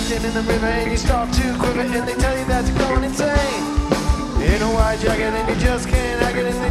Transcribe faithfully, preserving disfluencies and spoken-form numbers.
drifting in the river and you start to quiver and they tell you that you're going insane. In a white jacket and you just can't hack it in